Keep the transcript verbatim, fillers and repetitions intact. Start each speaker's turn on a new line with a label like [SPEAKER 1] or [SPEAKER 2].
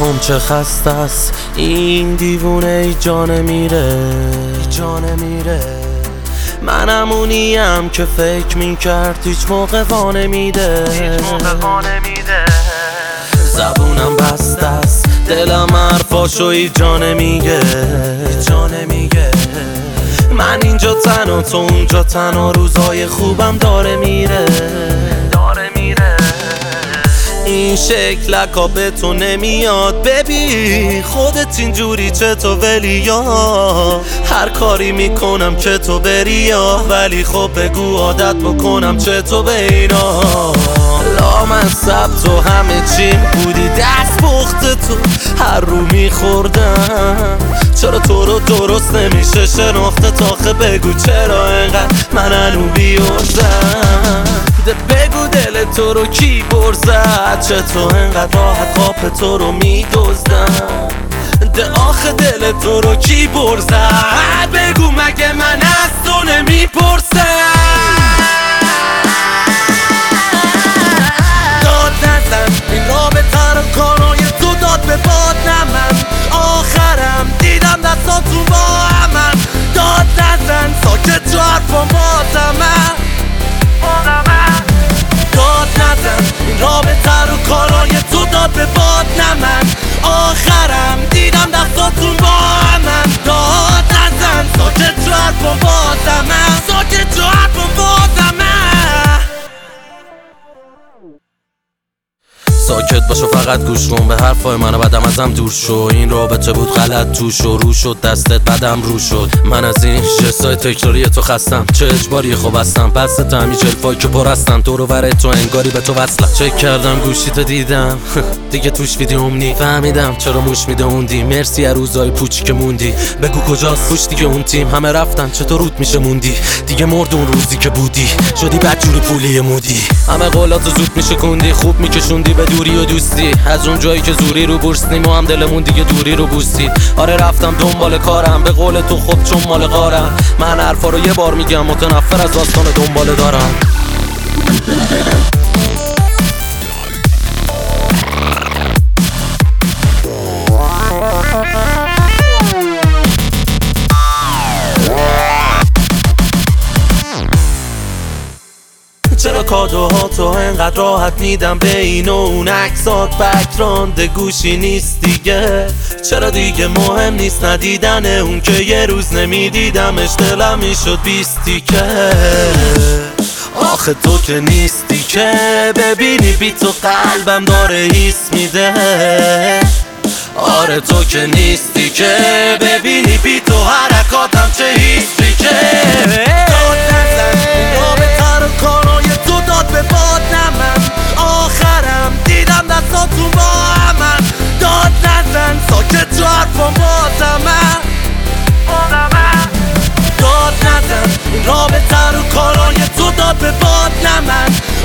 [SPEAKER 1] هم چه خسته است این دیوونه، ای جان میره جان میره. من همونیم که فکر میکرد هیچ موقع وانه میده زبونم بسته است، دلم حرفاشو ای جان میگه جان میگه. من اینجا تنها تو اونجا تنها، روزای خوبم داره میره داره میره. این شکلکا به تو نمیاد ببین، خودت اینجوری چطور ولی یا هر کاری میکنم که تو بری یا، ولی خب بگو عادت بکنم چطور به اینا. لامصب تو همه چیم بودی، دست پخت تو هر رو میخوردم. چرا تو رو درست نمیشه شناخته تاخه، بگو چرا انقدر من هنو بیارزم. بگو دل تو رو کی برزد، چطور انقدر راحت قاپ تو رو میدوزدم. ده آخه دل تو رو کی برزد، بگو مگه من از تو نمیپرسم. داد نزن این رابطه رو کارای تو داد به باد، نه من آخرم دیدم دستاتون با همن. داد نزن ساکت تو حرفان بازمم داد نزن این رابطه رو کارای تو داد به باد، نه من آخرم دیدم دستاتون با همن. داد نزن ساکت تو حرفان بازمم ساکت تو حرفان بازمم. ساکت باشو فقط گوش کن به حرفای منو، بعدم ازم دور شو. این رابطه بود غلط توش و رو شد دستت بعدم رو شد. من از این جستای تکراری تو خستم، چه اجباری خوب هستم پس تمی جلفایی که پر هستم. دور و بر تو انگاری به تو وصلم. چک کردم گوشیتو دیدم دیگه توش ویدیوم نی، فهمیدم چرا موش میده اوندی. مرسی از روزای پوچی که موندی، بگو کجاست پوش دیگه اون تیم. همه رفتن چطور روت میشه موندی، دیگه مرد اون روزی که بودی. شدی بدجوری پولی مودی، همه قولاتو زود میشه کندی. خوب میکشوندی به دوری و دوستی، از اون جایی که زوری رو بورس نیم و هم دلمون دیگه دوری رو بوستید. آره رفتم دنبال کارم، به قول تو خب چون مال غارم. من حرفا رو یه بار میگم، متنفر از داستان دنباله دارم. چرا کادوها تو انقدر راحت میدم به این و اون عکسات بکراند گوشی نیست دیگه. چرا دیگه مهم نیست ندیدن اون که یه روز نمیدیدمش دلم میشد بیستی که. آخه تو که نیستی که ببینی بی تو قلبم داره حس میده. آره تو که نیستی که ببینی بی تو حرکاتم چه حسی که. داد نزن این رابطه رو کارای تو داد به باد، نه من آخرم دیدم دستاتون با همن. داد نزن ساکت تو حرفان بازمم داد نزن این رابطه رو کارای تو داد به باد، نه من